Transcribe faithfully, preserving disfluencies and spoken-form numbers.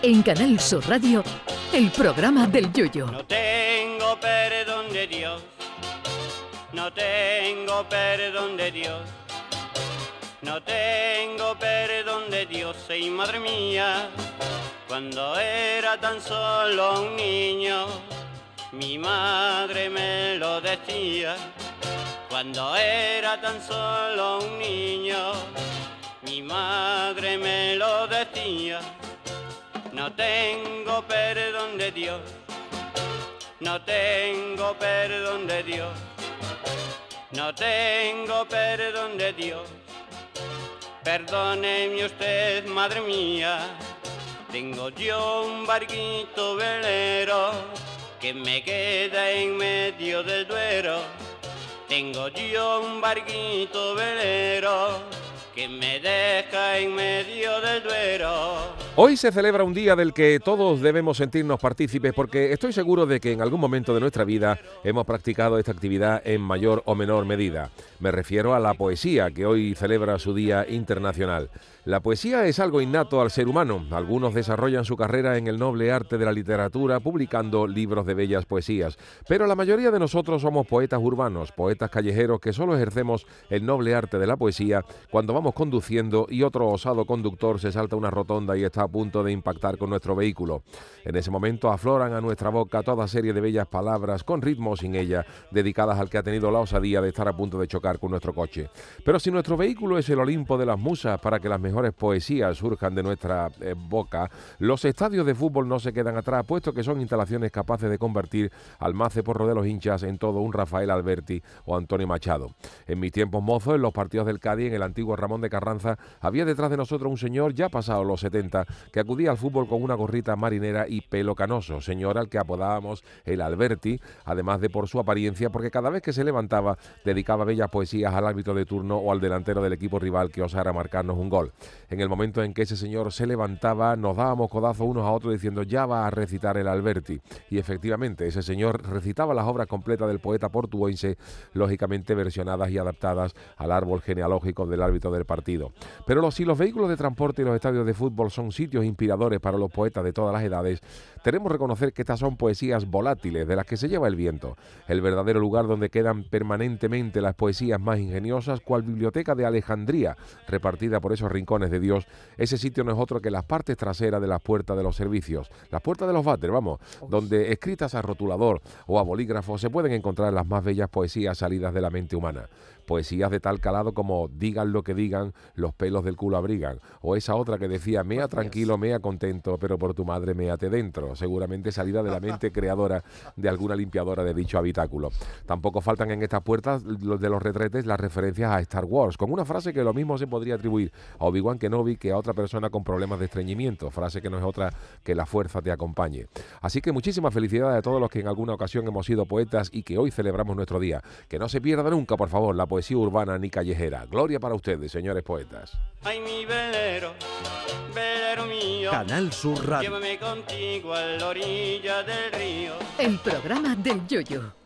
En Canal Sur Radio, el programa del Yoyo. No tengo perdón de Dios, no tengo perdón de Dios, no tengo perdón de Dios, y madre mía, cuando era tan solo un niño, mi madre me lo decía. Cuando era tan solo un niño, mi madre me lo decía. No tengo perdón de Dios, no tengo perdón de Dios, no tengo perdón de Dios. Perdóneme usted, madre mía, tengo yo un barquito velero que me queda en medio del Duero. Tengo yo un barquito velero que me deja en medio del Duero. Hoy se celebra un día del que todos debemos sentirnos partícipes, porque estoy seguro de que en algún momento de nuestra vida hemos practicado esta actividad en mayor o menor medida. Me refiero a la poesía, que hoy celebra su Día Internacional. La poesía es algo innato al ser humano. Algunos desarrollan su carrera en el noble arte de la literatura publicando libros de bellas poesías, pero la mayoría de nosotros somos poetas urbanos, poetas callejeros que solo ejercemos el noble arte de la poesía cuando vamos conduciendo y otro osado conductor se salta una rotonda y está a punto de impactar con nuestro vehículo. En ese momento afloran a nuestra boca toda serie de bellas palabras, con ritmo o sin ella, dedicadas al que ha tenido la osadía de estar a punto de chocar con nuestro coche. Pero si nuestro vehículo es el Olimpo de las musas para que las mejores poesías surjan de nuestra eh, boca, los estadios de fútbol no se quedan atrás, puesto que son instalaciones capaces de convertir al más ceporro de los hinchas en todo un Rafael Alberti o Antonio Machado. En mis tiempos mozos, en los partidos del Cádiz, en el antiguo Ramón de Carranza, había detrás de nosotros un señor ya pasado los setenta que acudía al fútbol con una gorrita marinera y pelo canoso, señor al que apodábamos el Alberti, además de por su apariencia, porque cada vez que se levantaba dedicaba bellas poesías al árbitro de turno o al delantero del equipo rival que osara marcarnos un gol. En el momento en que ese señor se levantaba, nos dábamos codazos unos a otros diciendo: ya va a recitar el Alberti. Y efectivamente, ese señor recitaba las obras completas del poeta portuense, lógicamente versionadas y adaptadas al árbol genealógico del árbitro del partido. Pero los, si los vehículos de transporte y los estadios de fútbol son sitios inspiradores para los poetas de todas las edades, tenemos que reconocer que estas son poesías volátiles de las que se lleva el viento. El verdadero lugar donde quedan permanentemente las poesías más ingeniosas, cual biblioteca de Alejandría, repartida por esos rincones de Dios, ese sitio no es otro que las partes traseras de las puertas de los servicios, las puertas de los váteres, vamos, donde escritas a rotulador o a bolígrafo se pueden encontrar las más bellas poesías salidas de la mente humana. Poesías de tal calado como digan lo que digan, los pelos del culo abrigan, o esa otra que decía mea tranquilo, mea contento, pero por tu madre méate dentro, seguramente salida de la mente creadora de alguna limpiadora de dicho habitáculo. Tampoco faltan en estas puertas los de los retretes las referencias a Star Wars, con una frase que lo mismo se podría atribuir a Obi-Wan Kenobi que a otra persona con problemas de estreñimiento, frase que no es otra que la fuerza te acompañe. Así que muchísimas felicidades a todos los que en alguna ocasión hemos sido poetas y que hoy celebramos nuestro día. Que no se pierda nunca, por favor, la poesía urbana ni callejera. Gloria para ustedes, señores poetas. Ay, mi velero, velero mío, Canal Sur Radio. llévame contigo a la orilla del río. El programa del Yoyo.